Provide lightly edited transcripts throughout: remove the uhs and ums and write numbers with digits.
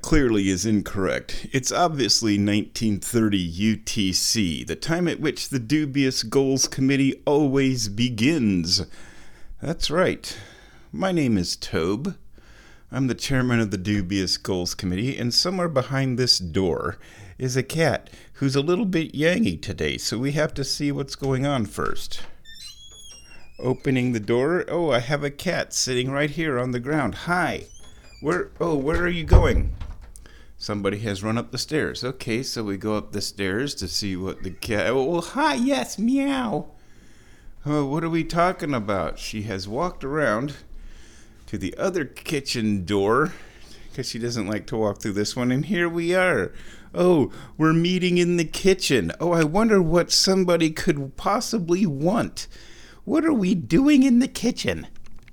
clearly is incorrect. It's obviously 1930 UTC, the time at which the Dubious Goals Committee always begins. That's right. My name is Tobe. I'm the chairman of the Dubious Goals Committee, and somewhere behind this door is a cat who's a little bit yangy today, so we have to see what's going on first. Opening the door. Oh, I have a cat sitting right here on the ground. Hi. Where are you going? Somebody has run up the stairs. Okay, so we go up the stairs to see what the cat... Oh, hi, yes, meow. Oh, what are we talking about? She has walked around to the other kitchen door because she doesn't like to walk through this one, and here we are. Oh, we're meeting in the kitchen. Oh, I wonder what somebody could possibly want. What are we doing in the kitchen?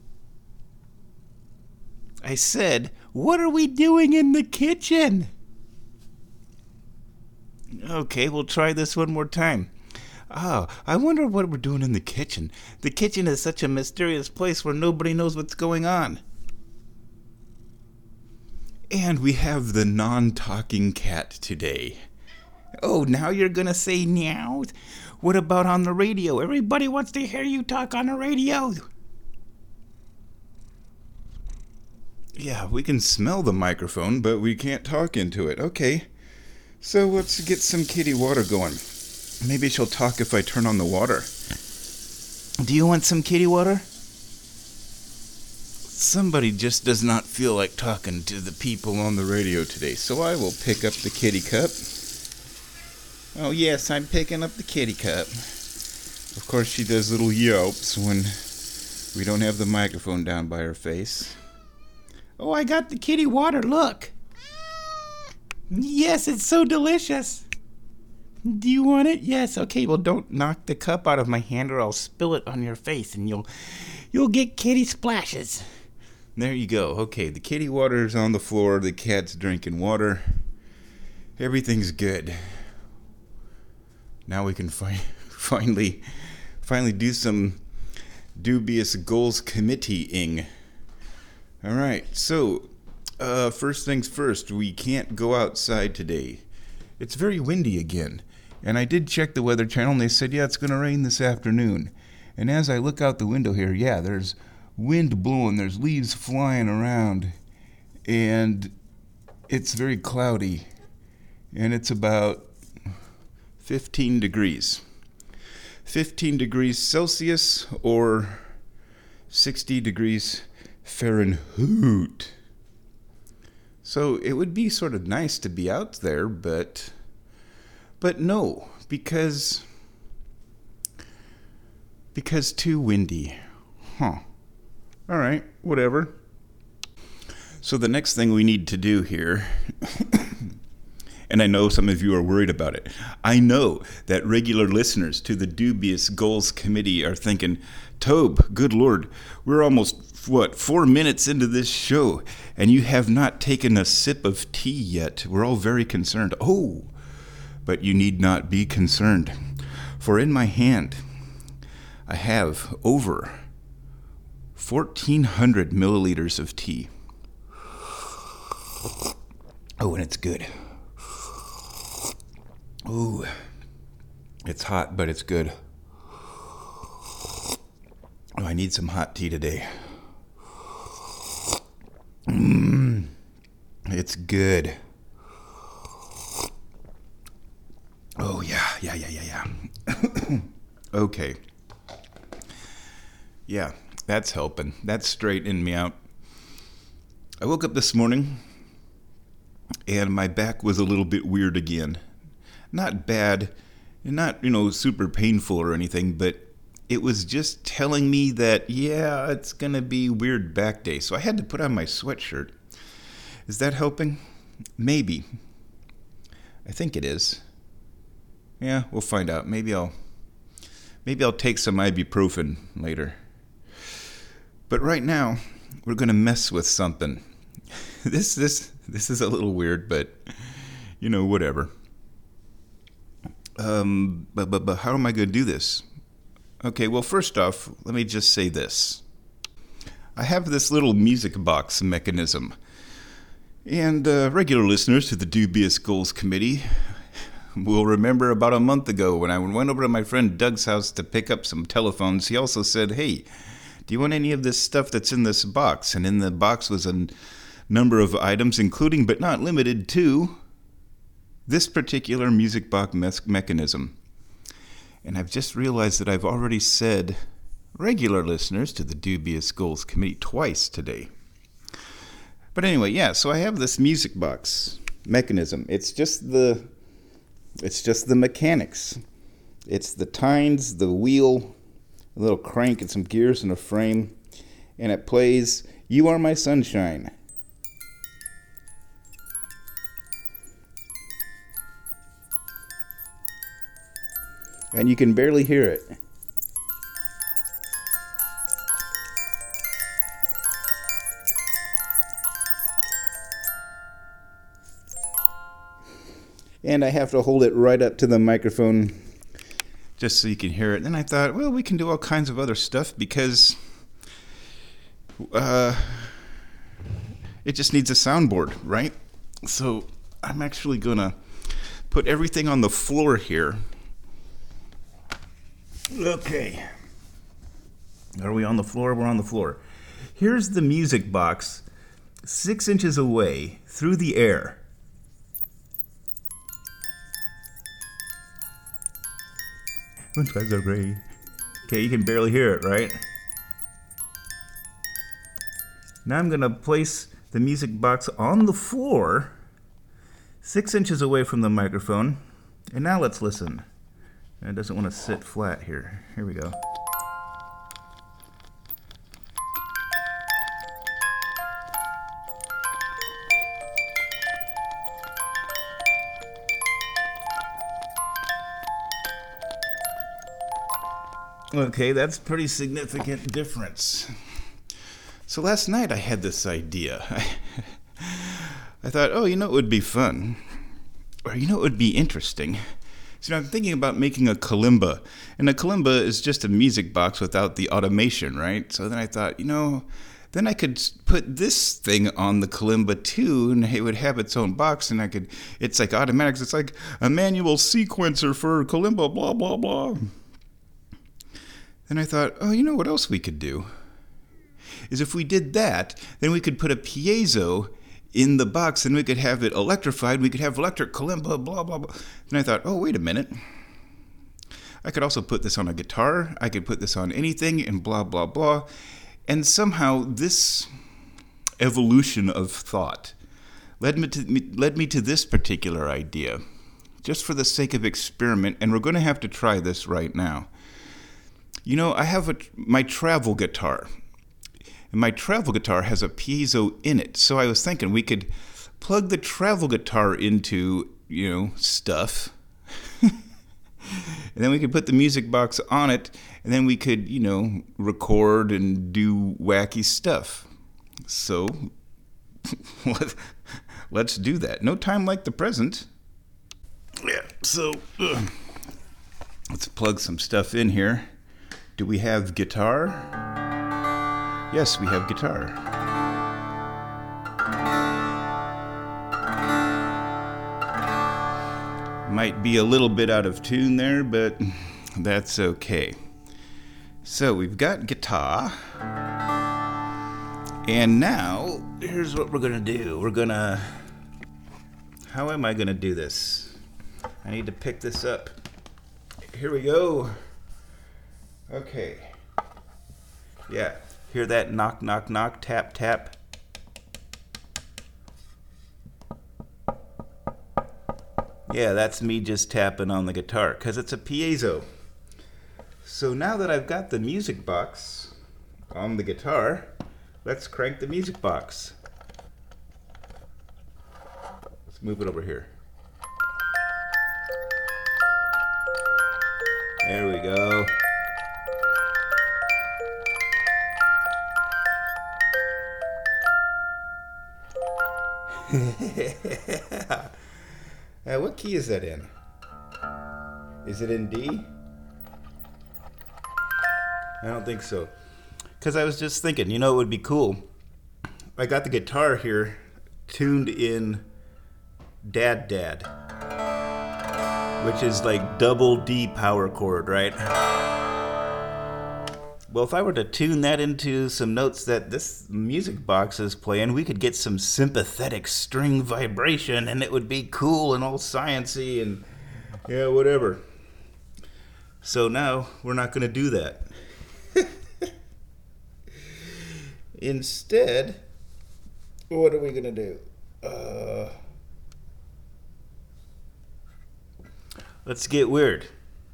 I said, what are we doing in the kitchen? Okay, we'll try this one more time. Oh, I wonder what we're doing in the kitchen. The kitchen is such a mysterious place where nobody knows what's going on. And we have the non-talking cat today. Oh, now you're gonna say meow? What about on the radio? Everybody wants to hear you talk on the radio. Yeah, we can smell the microphone, but we can't talk into it. Okay, so let's get some kitty water going. Maybe she'll talk if I turn on the water. Do you want some kitty water? Somebody just does not feel like talking to the people on the radio today, so I will pick up the kitty cup. Oh yes, I'm picking up the kitty cup. Of course, she does little yelps when we don't have the microphone down by her face. Oh, I got the kitty water, look. Yes, it's so delicious. Do you want it? Yes, okay, well don't knock the cup out of my hand or I'll spill it on your face and you'll get kitty splashes. There you go. Okay, the kitty water's on the floor, the cat's drinking water. Everything's good. Now we can finally do some Dubious Goals Committee-ing. All right, so first things first, we can't go outside today. It's very windy again, and I did check the Weather Channel, and they said, yeah, it's going to rain this afternoon. And as I look out the window here, yeah, there's wind blowing, there's leaves flying around, and it's very cloudy, and it's about 15 degrees. 15 degrees Celsius or 60 degrees Fahrenheit. So it would be sort of nice to be out there, but no, because too windy. Huh. All right, whatever. So the next thing we need to do here, and I know some of you are worried about it. I know that regular listeners to the Dubious Goals Committee are thinking, Tobe, good Lord, we're almost, 4 minutes into this show, and you have not taken a sip of tea yet. We're all very concerned. Oh, but you need not be concerned, for in my hand, I have over 1,400 milliliters of tea. Oh, and it's good. Ooh, it's hot, but it's good. Oh, I need some hot tea today. It's good. Oh, yeah. Okay. Yeah, that's helping. That's straightening me out. I woke up this morning, and my back was a little bit weird again. Not bad, not, super painful or anything, but it was just telling me that, yeah, it's going to be weird back day. So I had to put on my sweatshirt. Is that helping? Maybe. I think it is. Yeah, we'll find out. Maybe I'll take some ibuprofen later. But right now, we're going to mess with something. This is a little weird, but whatever. But how am I going to do this? Okay, well, first off, let me just say this. I have this little music box mechanism. And regular listeners to the Dubious Goals Committee will remember about a month ago when I went over to my friend Doug's house to pick up some telephones. He also said, "Hey, do you want any of this stuff that's in this box?" And in the box was a number of items, including but not limited to this particular music box mechanism. And I've just realized that I've already said regular listeners to the Dubious Goals Committee twice today. But anyway, yeah, so I have this music box mechanism. It's just the mechanics. It's the tines, the wheel, a little crank and some gears and a frame, and it plays "You Are My Sunshine." And you can barely hear it. And I have to hold it right up to the microphone just so you can hear it. And then I thought, well, we can do all kinds of other stuff because it just needs a soundboard, right? So I'm actually going to put everything on the floor here. Okay. Are we on the floor? We're on the floor. Here's the music box 6 inches away through the air. When skies are gray. Okay, you can barely hear it, right? Now I'm going to place the music box on the floor 6 inches away from the microphone. And now let's listen. It doesn't want to sit flat here. Here we go. Okay, that's a pretty significant difference. So last night I had this idea. I thought, oh, it would be fun. Or it would be interesting. So I'm thinking about making a kalimba. And a kalimba is just a music box without the automation, right? So then I thought, then I could put this thing on the kalimba too, and it would have its own box, and it's like automatic. It's like a manual sequencer for kalimba, blah, blah, blah. Then I thought, oh, what else we could do? Is if we did that, then we could put a piezo in the box, and we could have it electrified. We could have electric kalimba, blah, blah, blah. Then I thought, oh, wait a minute. I could also put this on a guitar. I could put this on anything, and blah, blah, blah. And somehow this evolution of thought led me to this particular idea, just for the sake of experiment, and we're going to have to try this right now. I have my travel guitar, and my travel guitar has a piezo in it. So I was thinking we could plug the travel guitar into, stuff, and then we could put the music box on it, and then we could, record and do wacky stuff. So let's do that. No time like the present. Yeah, so let's plug some stuff in here. Do we have guitar? Yes, we have guitar. Might be a little bit out of tune there, but that's okay. So we've got guitar. And now, here's what we're going to do. How am I going to do this? I need to pick this up. Here we go. Okay. Yeah. Hear that knock, knock, knock, tap, tap? Yeah, that's me just tapping on the guitar, because it's a piezo. So now that I've got the music box on the guitar, let's crank the music box. Let's move it over here. There we go. What key is that in? Is it in D? I don't think so. Because I was just thinking, it would be cool. I got the guitar here tuned in Dad Dad, which is like double D power chord, right? Well, if I were to tune that into some notes that this music box is playing, we could get some sympathetic string vibration, and it would be cool and all sciencey and yeah, whatever. So now we're not going to do that. Instead, what are we going to do? Let's get weird.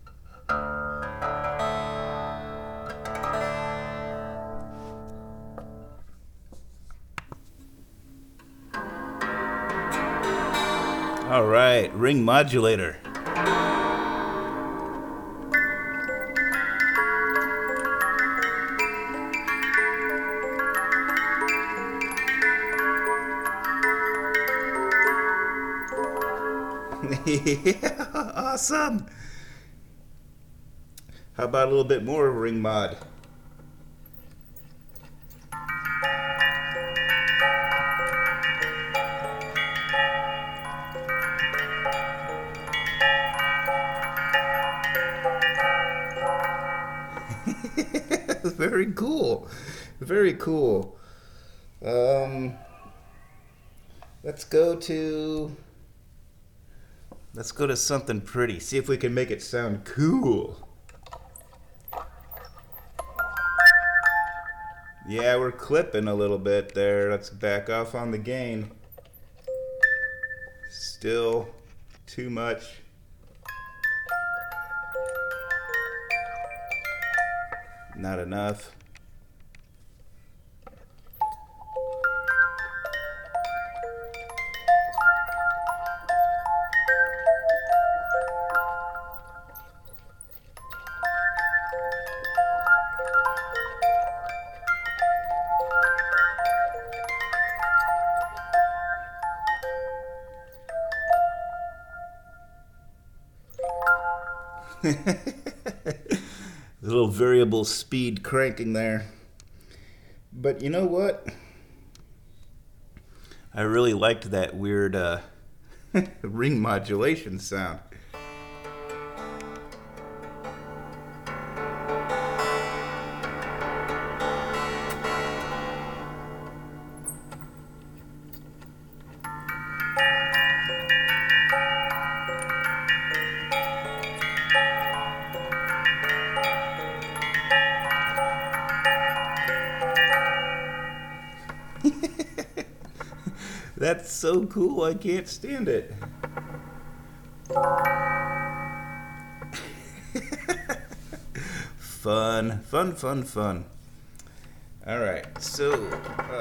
All right, ring modulator. Yeah, awesome. How about a little bit more ring mod? Very cool. Very cool. Let's go to something pretty. See if we can make it sound cool. Yeah, we're clipping a little bit there. Let's back off on the gain. Still too much. Not enough. A little variable speed cranking there. But you know what? I really liked that weird ring modulation sound. That's so cool, I can't stand it. Fun, fun, fun, fun. All right, so,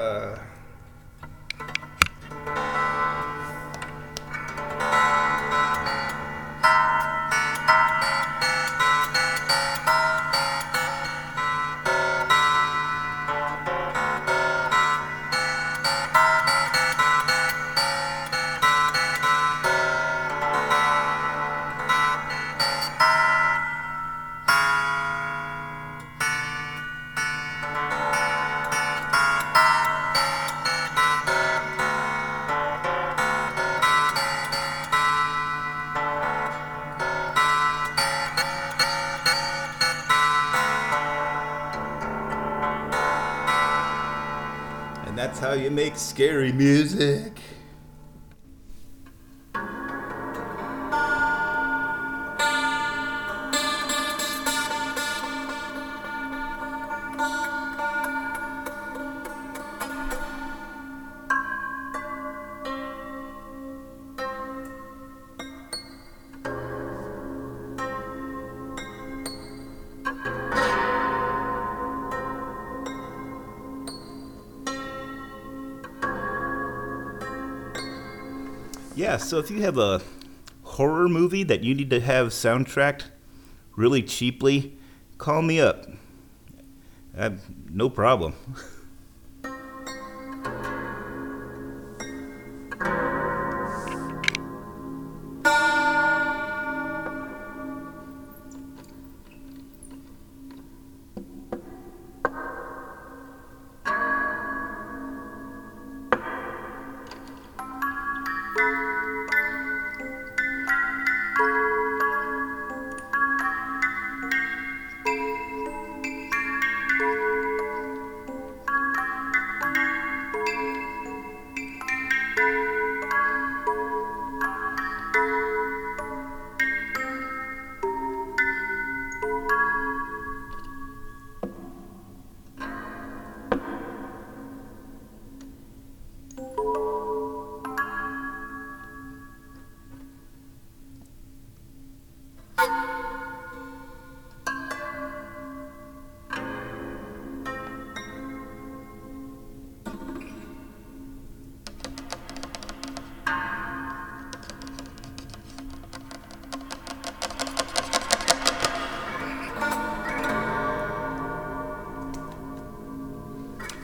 and that's how you make scary music. Yeah, so if you have a horror movie that you need to have soundtracked really cheaply, call me up. No problem.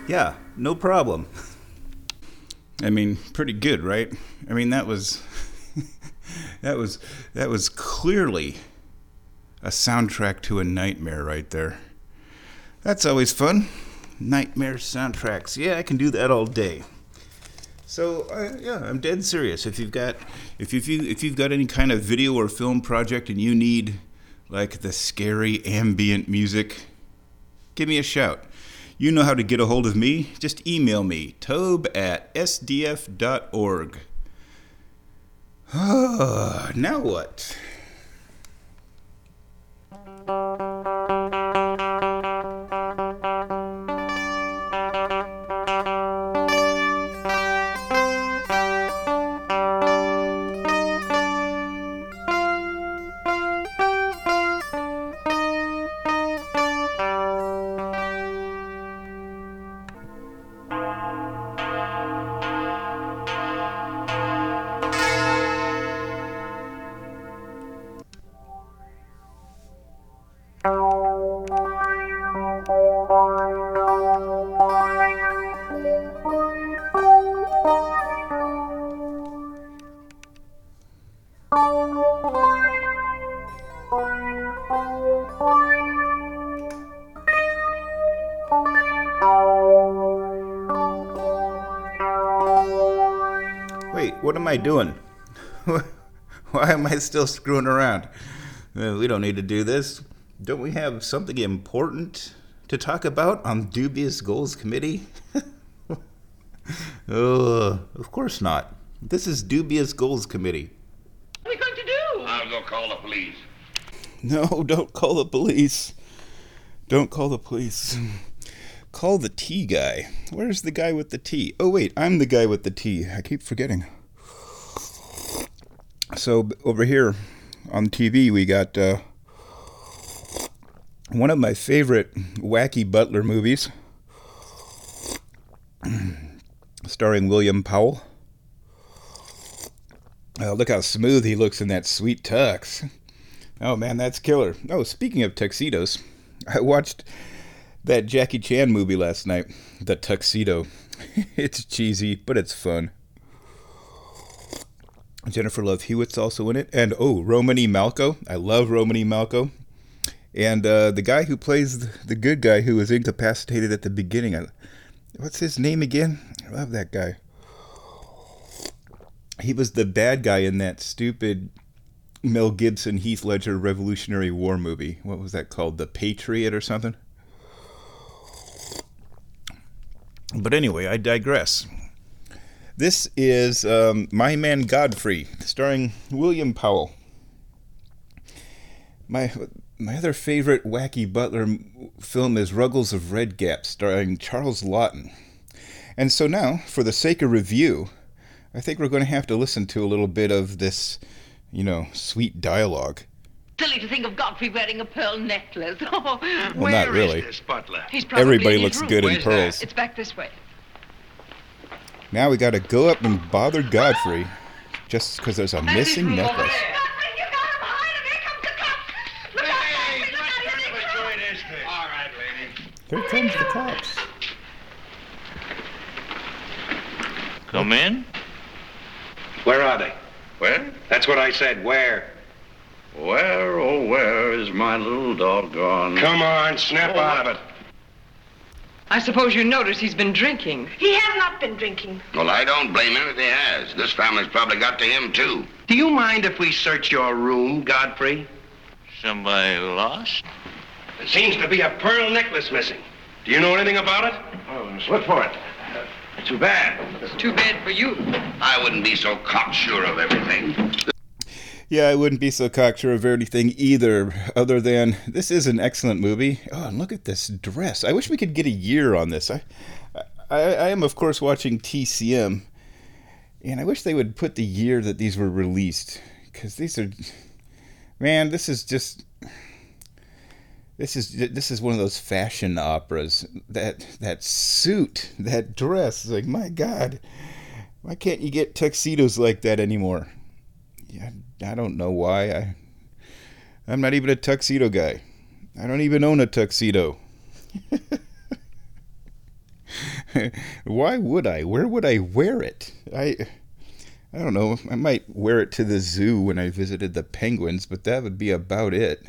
Yeah, no problem. I mean, pretty good, right? I mean, that was that was clearly a soundtrack to a nightmare right there. That's always fun. Nightmare soundtracks. Yeah, I can do that all day. So yeah, I'm dead serious. If you've got any kind of video or film project and you need like the scary ambient music, give me a shout. You know how to get a hold of me. Just email me, tobe@sdf.org. Now what? Wait, what am I doing? Why am I still screwing around? We don't need to do this. Don't we have something important to talk about on Dubious Goals Committee? Of course not. This is Dubious Goals Committee. What are we going to do? I'll go call the police. No, don't call the police. Don't call the police. Call the tea guy. Where's the guy with the tea? Oh, wait, I'm the guy with the tea. I keep forgetting. So, over here on TV, we got one of my favorite Wacky Butler movies, starring William Powell. Look how smooth he looks in that sweet tux. Oh, man, that's killer. Oh, speaking of tuxedos, I watched that Jackie Chan movie last night, The Tuxedo. It's cheesy, but it's fun. Jennifer Love Hewitt's also in it. And, Romany Malco. I love Romany Malco. And the guy who plays the good guy who was incapacitated at the beginning. What's his name again? I love that guy. He was the bad guy in that stupid Mel Gibson, Heath Ledger Revolutionary War movie. What was that called? The Patriot or something? But anyway, I digress. This is My Man Godfrey, starring William Powell. My other favorite Wacky Butler film is Ruggles of Red Gap, starring Charles Laughton. And so now, for the sake of review, I think we're going to have to listen to a little bit of this, sweet dialogue. Silly to think of Godfrey wearing a pearl necklace. Oh, Well, not really. Where is this butler? he's probably Everybody in his looks room. good in Where's pearls. It's back this way. Now we got to go up and bother Godfrey just because there's a That's his missing room over necklace. there. Godfrey, you got him! Hide him! Here comes the cops! Look out, Godfrey! Look out! Here they come! What is this? All right, lady. Here comes the cops. Come in? Where are they? Where? That's what I said. Where? Where, oh, where is my little doggone... Come on, snap out of it. I suppose you notice he's been drinking. He has not been drinking. Well, I don't blame him if he has. This family's probably got to him, too. Do you mind if we search your room, Godfrey? Somebody lost? There seems to be a pearl necklace missing. Do you know anything about it? Oh, look for it. Too bad. Too bad for you. I wouldn't be so cocksure of everything. Yeah, I wouldn't be so cocksure of anything either, other than this is an excellent movie. Oh, and look at this dress. I wish we could get a year on this. I am, of course, watching TCM, and I wish they would put the year that these were released, because these are... Man, this is just... This is one of those fashion operas. That suit, that dress, like, my God, why can't you get tuxedos like that anymore? Yeah, I don't know why. I'm not even a tuxedo guy. I don't even own a tuxedo. Why would I? Where would I wear it? I don't know. I might wear it to the zoo when I visited the penguins, but that would be about it.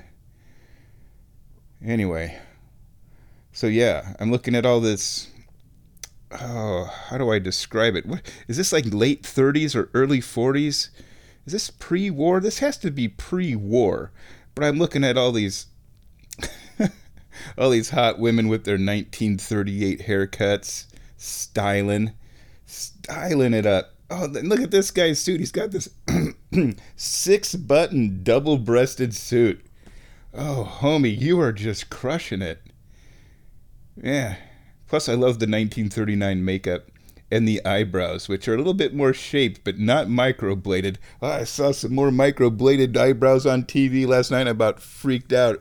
Anyway, so yeah, I'm looking at all this. Oh, how do I describe it? What is this, like late 30s or early 40s? Is this pre-war? This has to be pre-war. But I'm looking at all these all these hot women with their 1938 haircuts, styling it up. Oh, look at this guy's suit. He's got this 6-button double-breasted suit. Oh, homie, you are just crushing it. Yeah. Plus, I love the 1939 makeup and the eyebrows, which are a little bit more shaped, but not microbladed. Oh, I saw some more microbladed eyebrows on TV last night. I about freaked out.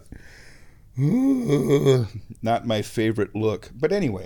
Not my favorite look. But anyway,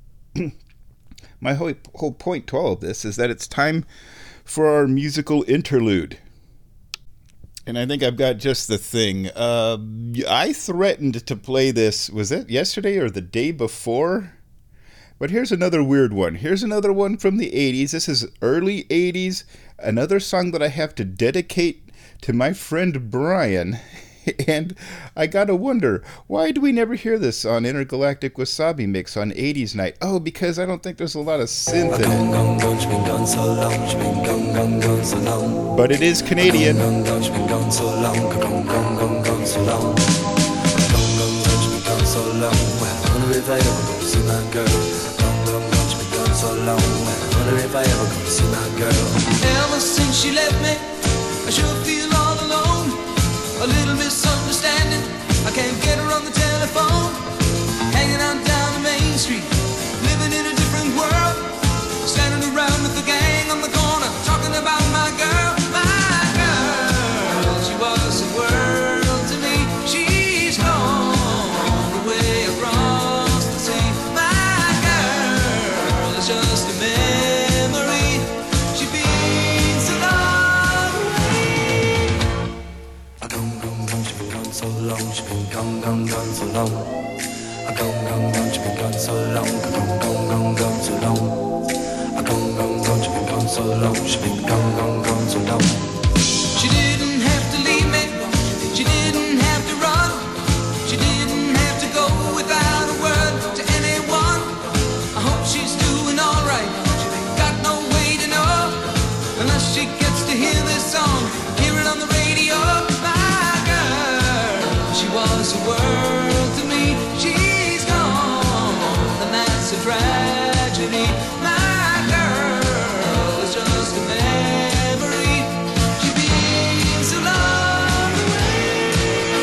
my whole point to all of this is that it's time for our musical interlude. And I think I've got just the thing. I threatened to play this, was it yesterday or the day before? But here's another weird one. Here's another one from the 80s. This is early 80s. Another song that I have to dedicate to my friend Brian. And I gotta wonder, why do we never hear this on Intergalactic Wasabi Mix on 80s Night? Oh, because I don't think there's a lot of synth in it. But it is Canadian. Ever since she left me, I sure feel all alone. A little misunderstanding, I can't get her on the telephone. Hanging out down the main street, living in a different world. Standing around with the gang on the corner, talking about my girl. My girl, she was the world to me. She's gone away across the sea. My girl is just a memory. She's been so long away. She's been gone so long. She's been gone so long. She's been gone so long. Gone so long. She's been gone so long. She's been gone so long. She didn't have to leave me. She didn't have to run. She didn't have to go without a word to anyone. I hope she's doing all right. Got no way to know unless she gets to hear this song, hear it on the radio. My girl, she was the world to me. She's gone, and that's a tragedy. My girl is just a memory. She's been so long away.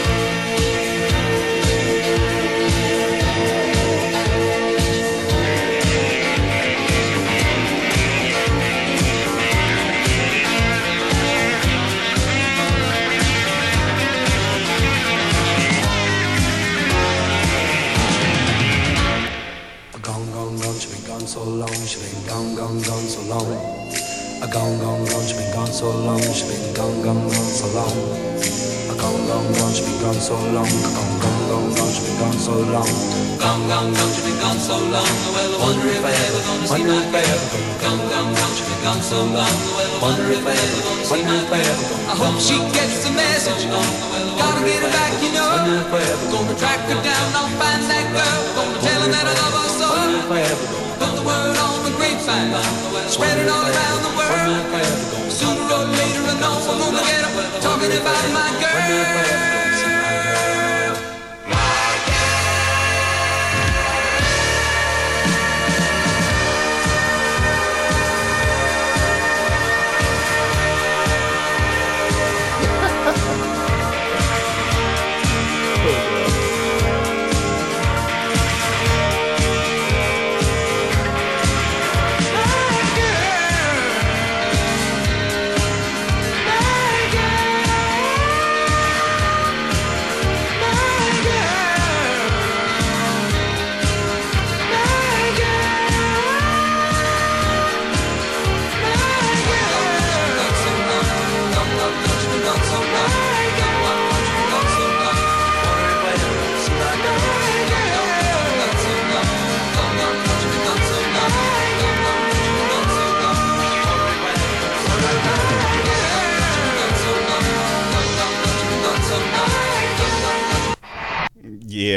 Gone, she's been gone so long. She's been gone so long. Gone, she's been gone so long. She's been gone so long. Gone, she's been gone so long. Gone, she's been gone so long. Gone, she's been gone so long. Well, I wonder if I ever gonna see my girl. Gone, she's been gone so long. Well, I wonder if I ever gonna see my girl. I hope she gets the message. Gotta get her back, you know. Gonna track her down, I'll find that girl. Gonna tell her that I love her so. Put the word on the grapevine, spread it all around the world. Sooner or later I know I'm gonna get her talking about my girl.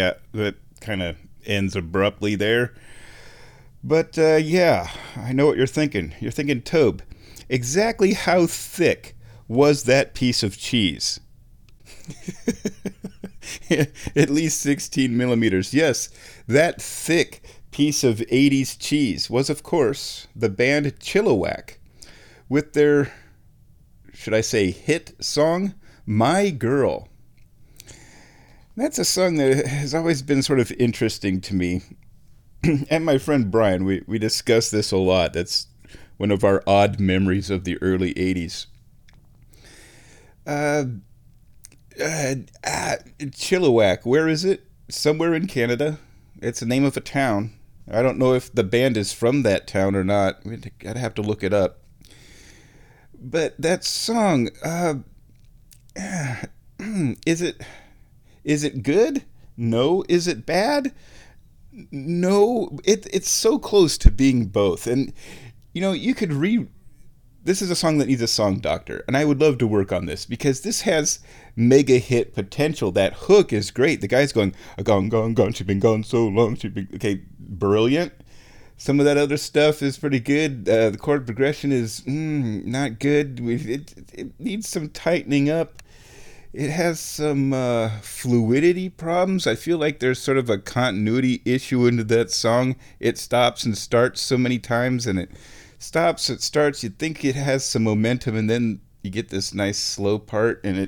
Yeah, that kind of ends abruptly there. But, yeah, I know what you're thinking. You're thinking, Tobe, exactly how thick was that piece of cheese? At least 16 millimeters. Yes, that thick piece of 80s cheese was, of course, the band Chilliwack with their, should I say, hit song, My Girl. That's a song that has always been sort of interesting to me. And my friend Brian, we discuss this a lot. That's one of our odd memories of the early 80s. Chilliwack, where is it? Somewhere in Canada. It's the name of a town. I don't know if the band is from that town or not. I'd have to look it up. But that song, is it good? No. Is it bad? No. It's so close to being both. And, you know, you could this is a song that needs a song doctor, and I would love to work on this because this has mega hit potential. That hook is great. The guy's going, gone, gone, gone, she's been gone so long, okay, brilliant. Some of that other stuff is pretty good. The chord progression is not good. It needs some tightening up. It has some fluidity problems. I feel like there's sort of a continuity issue into that song. It stops and starts so many times, and it stops, it starts, you think it has some momentum, and then you get this nice slow part, and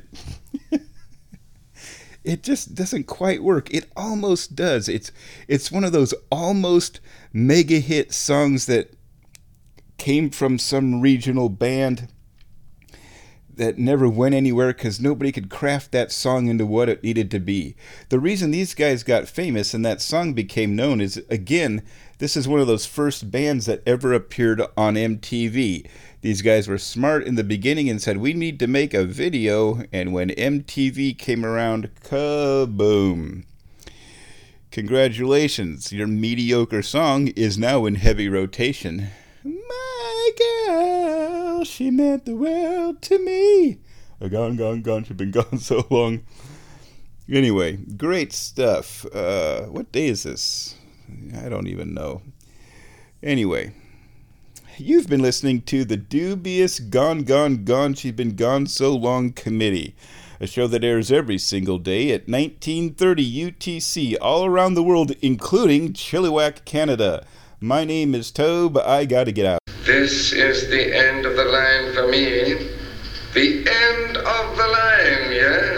it just doesn't quite work. It almost does. It's one of those almost mega hit songs that came from some regional band that never went anywhere because nobody could craft that song into what it needed to be. The reason these guys got famous and that song became known is, again, this is one of those first bands that ever appeared on MTV. These guys were smart in the beginning and said, we need to make a video, and when MTV came around, kaboom. Congratulations, your mediocre song is now in heavy rotation. My girl, she meant the world to me. Gone, gone, gone, she's been gone so long. Anyway, great stuff. What day is this? I don't even know. Anyway, you've been listening to the dubious Gone, Gone, Gone, She's Been Gone So Long Committee, a show that airs every single day at 1930 UTC all around the world, including Chilliwack, Canada. My name is Tobe. I gotta get out. This is the end of the line for me. The end of the line, yeah?